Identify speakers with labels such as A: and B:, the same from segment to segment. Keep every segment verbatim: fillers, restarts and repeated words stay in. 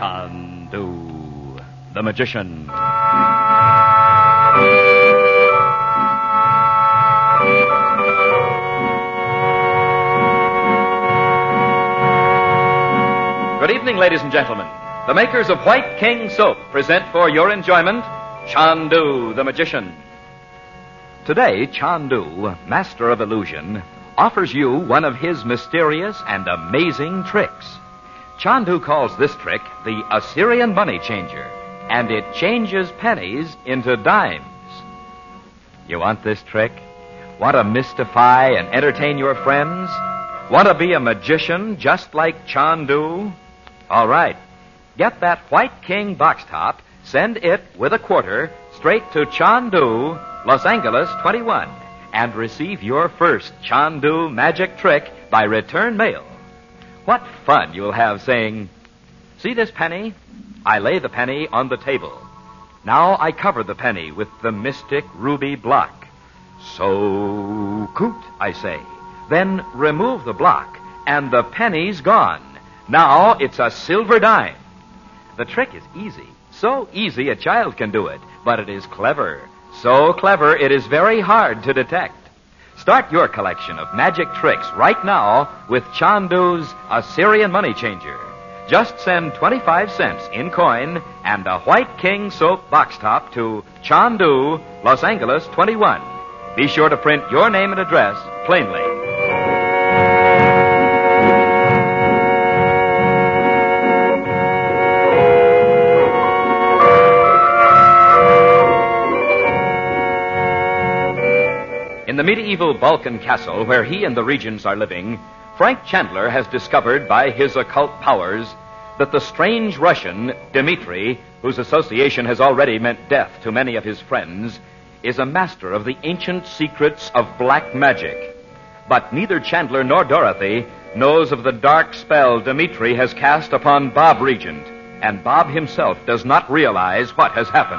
A: Chandu, the magician. Good evening, ladies and gentlemen. The makers of White King Soap present for your enjoyment Chandu, the magician. Today, Chandu, master of illusion, offers you one of his mysterious and amazing tricks. Chandu calls this trick the Assyrian money changer, and it changes pennies into dimes. You want this trick? Want to mystify and entertain your friends? Want to be a magician just like Chandu? All right. Get that White King box top, send it with a quarter straight to Chandu, Los Angeles twenty-one, and receive your first Chandu magic trick by return mail. What fun you'll have saying, "See this penny? I lay the penny on the table. Now I cover the penny with the mystic ruby block. So coot, I say. Then remove the block, and the penny's gone. Now it's a silver dime." The trick is easy. So easy a child can do it, but it is clever. So clever it is very hard to detect. Start your collection of magic tricks right now with Chandu's Assyrian money changer. Just send twenty-five cents in coin and a White King Soap box top to Chandu, Los Angeles twenty-one. Be sure to print your name and address plainly. In the medieval Balkan castle where he and the regents are living, Frank Chandler has discovered by his occult powers that the strange Russian, Dmitri, whose association has already meant death to many of his friends, is a master of the ancient secrets of black magic. But neither Chandler nor Dorothy knows of the dark spell Dmitri has cast upon Bob Regent, and Bob himself does not realize what has happened.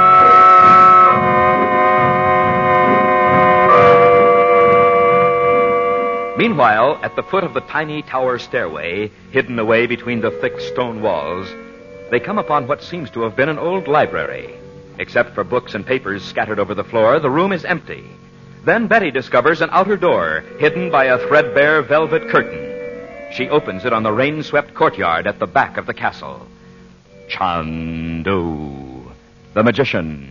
A: Meanwhile, at the foot of the tiny tower stairway, hidden away between the thick stone walls, they come upon what seems to have been an old library. Except for books and papers scattered over the floor, the room is empty. Then Betty discovers an outer door hidden by a threadbare velvet curtain. She opens it on the rain-swept courtyard at the back of the castle. Chandu, the magician.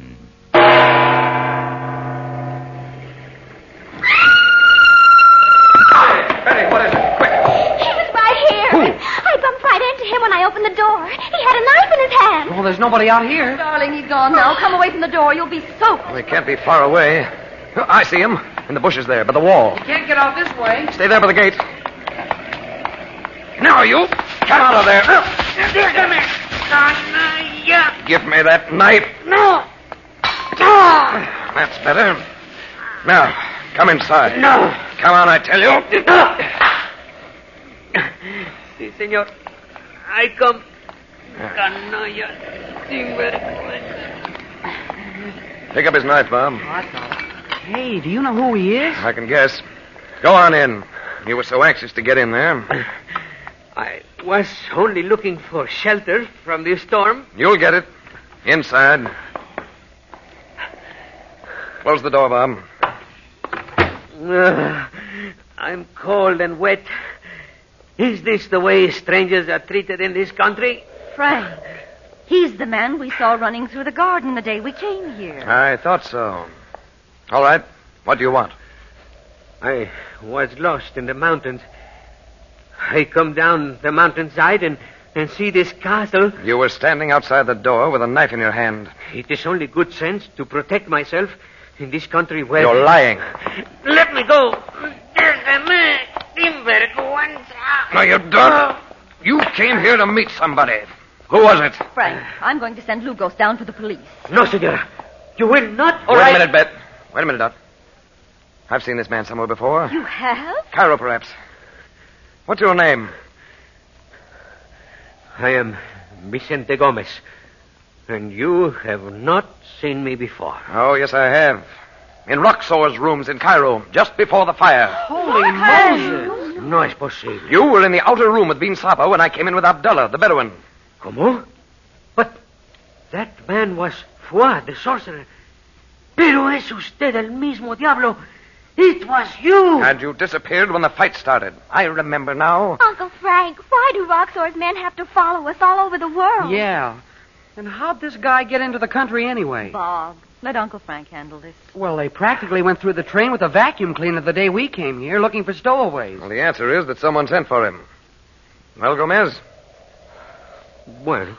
B: The door. He had a knife in his hand.
C: Well, there's nobody out here.
B: Darling, he's gone now. Come away from the door. You'll be soaked.
C: Well, he can't be far away. I see him. In the bushes there, by the wall.
D: He can't get out this way.
C: Stay there by the gate. Now, you. Get out of there.
D: Come here. Uh, yeah.
C: Give me that knife.
D: No.
C: Ah, that's better. Now, come inside.
D: No.
C: Come on, I tell you.
D: Si, senor. I come. Canalla. Sinvergüenza.
C: Pick up his knife, Bob.
D: Hey, do you know who he is?
C: I can guess. Go on in. You were so anxious to get in there.
D: I was only looking for shelter from the storm.
C: You'll get it. Inside. Close the door, Bob.
D: Uh, I'm cold and wet. Is this the way strangers are treated in this country?
B: Frank, he's the man we saw running through the garden the day we came here.
C: I thought so. All right. What do you want?
D: I was lost in the mountains. I come down the mountainside and, and see this castle.
C: You were standing outside the door with a knife in your hand.
D: It is only good sense to protect myself in this country where...
C: You're lying.
D: Let me go. There's a man. Sinvergüenza.
C: No, you don't. You came here to meet somebody. Who was it?
B: Frank, I'm going to send Lugos down for the police.
D: No, senora. You will not.
C: All Wait right. a minute, Bet. Wait a minute, Doc. I've seen this man somewhere before.
B: You have?
C: Cairo, perhaps. What's your name?
D: I am Vicente Gomez. And you have not seen me before.
C: Oh, yes, I have. In Roxor's rooms in Cairo, just before the fire.
D: Holy Moses. No es posible.
C: You were in the outer room with Bin Sapa when I came in with Abdullah, the Bedouin.
D: ¿Cómo? But that man was Fuad, the sorcerer. Pero es usted el mismo diablo. It was you.
C: And you disappeared when the fight started. I remember now.
B: Uncle Frank, why do Roxor's men have to follow us all over the world?
E: Yeah. And how'd this guy get into the country anyway?
B: Bob, let Uncle Frank handle this.
E: Well, they practically went through the train with a vacuum cleaner the day we came here looking for stowaways.
C: Well, the answer is that someone sent for him. Well, Gomez?
D: Well,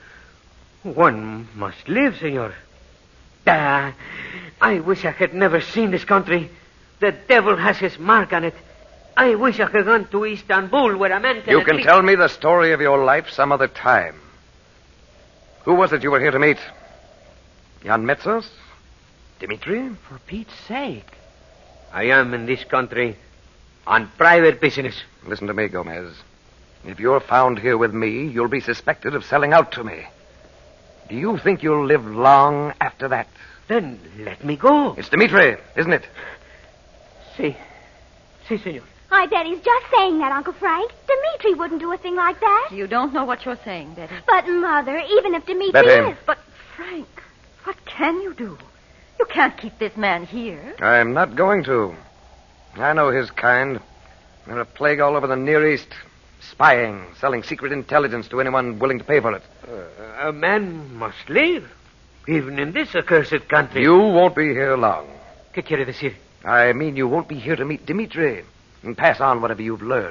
D: one must live, senor. Ah, I wish I had never seen this country. The devil has his mark on it. I wish I had gone to Istanbul where a man can...
C: You
D: at
C: can
D: least-
C: tell me the story of your life some other time. Who was it you were here to meet? Jan Metzos? Dimitri?
E: For Pete's sake.
D: I am in this country on private business.
C: Listen to me, Gomez. If you're found here with me, you'll be suspected of selling out to me. Do you think you'll live long after that?
D: Then let me go.
C: It's Dimitri, isn't it?
D: Si. Si, senor.
F: I bet he's just saying that, Uncle Frank. Dimitri wouldn't do a thing like that.
B: You don't know what you're saying, Betty.
F: But, Mother, even if Dimitri
C: Betty.
F: is...
B: But, Frank, what can you do? You can't keep this man here.
C: I'm not going to. I know his kind. They're a plague all over the Near East. Spying, selling secret intelligence to anyone willing to pay for it.
D: Uh, a man must live, even in this accursed country.
C: You won't be here long.
D: ¿Qué quiere decir?
C: I mean, you won't be here to meet Dimitri and pass on whatever you've learned.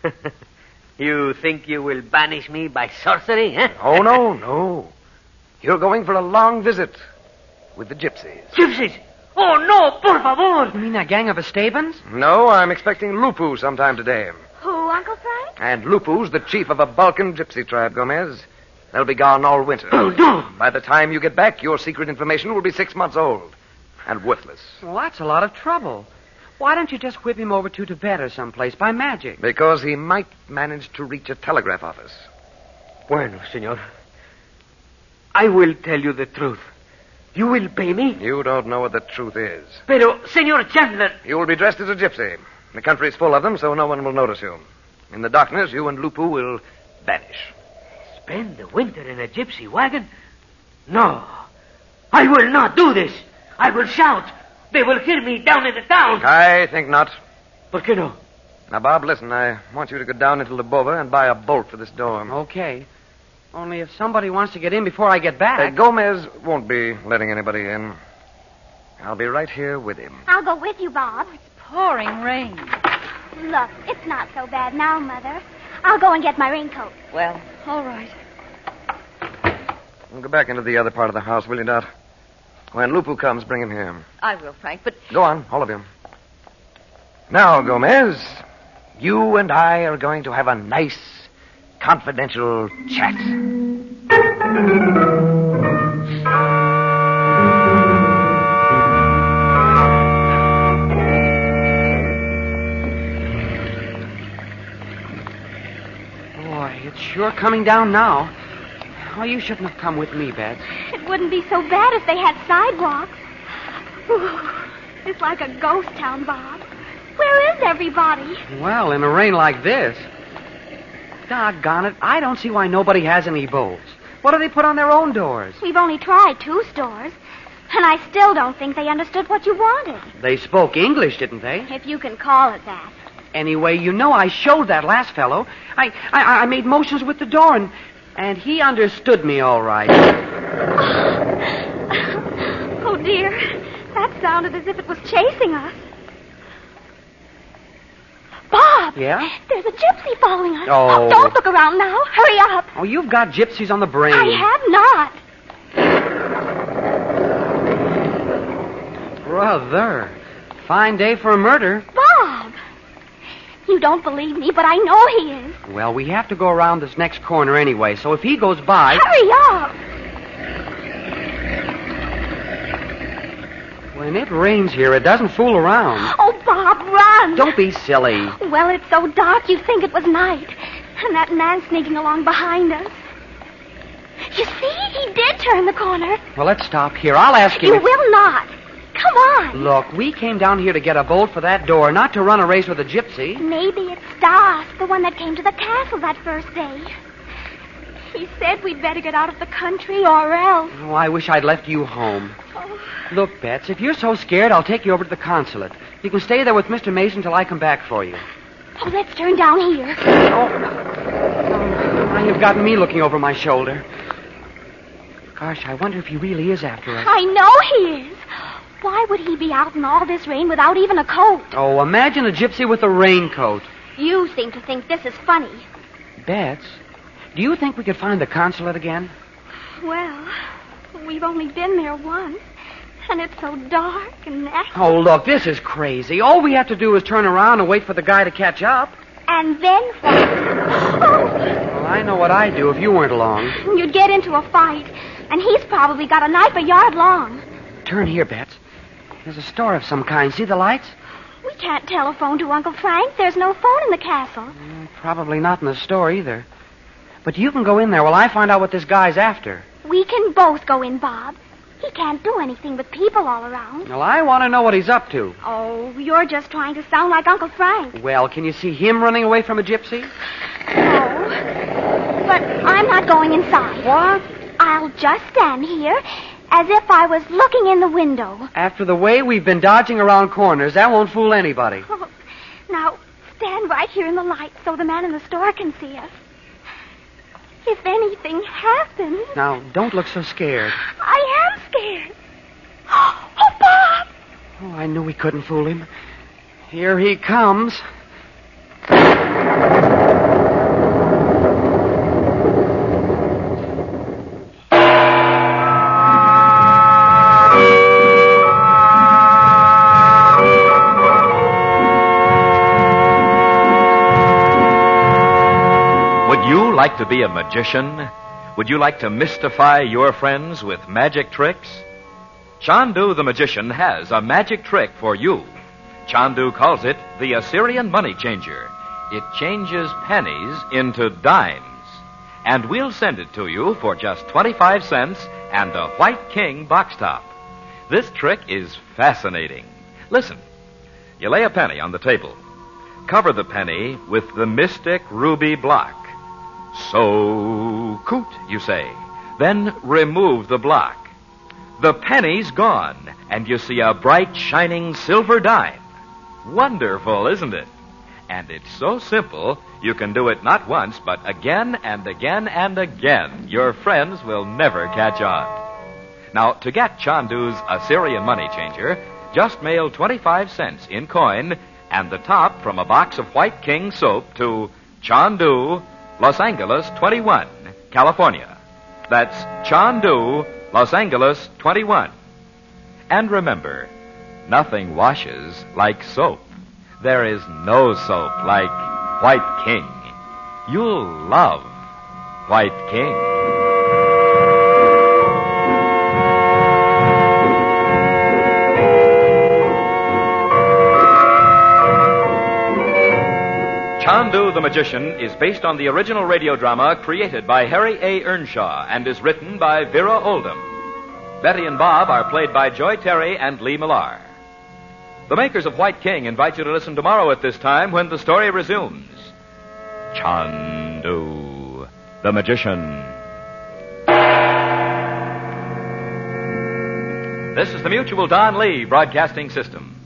D: You think you will banish me by sorcery, eh?
C: Oh, no, no. You're going for a long visit with the gypsies.
D: Gypsies! Oh, no, por favor!
E: You mean that gang of Estavans?
C: No, I'm expecting Lupu sometime today.
F: Who, Uncle Frank?
C: And Lupu's the chief of a Balkan gypsy tribe, Gomez. They'll be gone all winter.
D: Oh, no!
C: By the time you get back, your secret information will be six months old and worthless.
E: Well, that's a lot of trouble. Why don't you just whip him over to Tibet or someplace by magic?
C: Because he might manage to reach a telegraph office.
D: Bueno, senor. I will tell you the truth. You will pay me?
C: You don't know what the truth is.
D: Pero, Senor Chandler...
C: You will be dressed as a gypsy. The country's full of them, so no one will notice you. In the darkness, you and Lupu will vanish.
D: Spend the winter in a gypsy wagon? No. I will not do this. I will shout. They will hear me down in the town.
C: I think not.
D: ¿Por qué no?
C: Now, Bob, listen. I want you to go down into Lubova and buy a bolt for this door.
E: Okay. Only if somebody wants to get in before I get back.
C: Uh, Gomez won't be letting anybody in. I'll be right here with him.
F: I'll go with you, Bob.
B: Pouring rain.
F: Look, it's not so bad now, Mother. I'll go and get my raincoat.
B: Well, all right.
C: Go back into the other part of the house, will you, Dot? When Lupu comes, bring him here.
B: I will, Frank, but...
C: Go on, all of you. Now, Gomez, you and I are going to have a nice, confidential chat.
E: Boy, it's sure coming down now. Oh, you shouldn't have come with me, Beth.
F: It wouldn't be so bad if they had sidewalks. Whew. It's like a ghost town, Bob. Where is everybody?
E: Well, in a rain like this. Doggone it, I don't see why nobody has any bolts. What do they put on their own doors?
F: We've only tried two stores. And I still don't think they understood what you wanted.
E: They spoke English, didn't they?
F: If you can call it that.
E: Anyway, you know I showed that last fellow. I I, I made motions with the door, and, and he understood me all right.
F: Oh, dear. That sounded as if it was chasing us. Bob!
E: Yeah?
F: There's a gypsy following us.
E: Oh.
F: Don't look around now. Hurry up.
E: Oh, you've got gypsies on the brain.
F: I have not.
E: Brother. Fine day for a murder.
F: Bob! You don't believe me, but I know he is.
E: Well, we have to go around this next corner anyway, so if he goes by...
F: Hurry up!
E: When it rains here, it doesn't fool around.
F: Oh, Bob, run!
E: Don't be silly.
F: Well, it's so dark you'd think it was night. And that man sneaking along behind us. You see, he did turn the corner.
E: Well, let's stop here. I'll ask him
F: You
E: if...
F: will not. Come on.
E: Look, we came down here to get a bolt for that door, not to run a race with a gypsy.
F: Maybe it's Stas, the one that came to the castle that first day. He said we'd better get out of the country or else.
E: Oh, I wish I'd left you home. Look, Bets, if you're so scared, I'll take you over to the consulate. You can stay there with Mister Mason till I come back for you.
F: Oh, let's turn down here.
E: Oh, now you've gotten me looking over my shoulder. Gosh, I wonder if he really is after us.
F: I know he is. Why would he be out in all this rain without even a coat?
E: Oh, imagine a gypsy with a raincoat.
F: You seem to think this is funny.
E: Bets, do you think we could find the consulate again?
F: Well, we've only been there once, and it's so dark and nasty.
E: Oh, look, this is crazy. All we have to do is turn around and wait for the guy to catch up.
F: And then what?
E: Well, I know what I'd do if you weren't along.
F: You'd get into a fight, and he's probably got a knife a yard long.
E: Turn here, Bets. There's a store of some kind. See the lights?
F: We can't telephone to Uncle Frank. There's no phone in the castle.
E: Mm, probably not in the store either. But you can go in there while I find out what this guy's after.
F: We can both go in, Bob. He can't do anything with people all around.
E: Well, I want to know what he's up to.
F: Oh, you're just trying to sound like Uncle Frank.
E: Well, can you see him running away from a gypsy?
F: No. But I'm not going inside.
E: What?
F: I'll just stand here as if I was looking in the window.
E: After the way we've been dodging around corners, that won't fool anybody.
F: Oh, now, stand right here in the light so the man in the store can see us. If anything happens...
E: Now, don't look so scared.
F: I am scared. Oh, Bob!
E: Oh, I knew we couldn't fool him. Here he comes.
A: Like to be a magician? Would you like to mystify your friends with magic tricks? Chandu the magician has a magic trick for you. Chandu calls it the Assyrian money changer. It changes pennies into dimes. And we'll send it to you for just twenty-five cents and a White King box top. This trick is fascinating. Listen. You lay a penny on the table. Cover the penny with the mystic ruby block. So coot, you say. Then remove the block. The penny's gone, and you see a bright, shining silver dime. Wonderful, isn't it? And it's so simple, you can do it not once, but again and again and again. Your friends will never catch on. Now, to get Chandu's Assyrian money changer, just mail twenty-five cents in coin and the top from a box of White King soap to Chandu, Los Angeles twenty-one, California. That's Chandu, Los Angeles twenty-one. And remember, nothing washes like soap. There is no soap like White King. You'll love White King. Chandu the Magician is based on the original radio drama created by Harry A. Earnshaw and is written by Vera Oldham. Betty and Bob are played by Joy Terry and Lee Millar. The makers of White King invite you to listen tomorrow at this time when the story resumes. Chandu the Magician. This is the Mutual Don Lee Broadcasting System.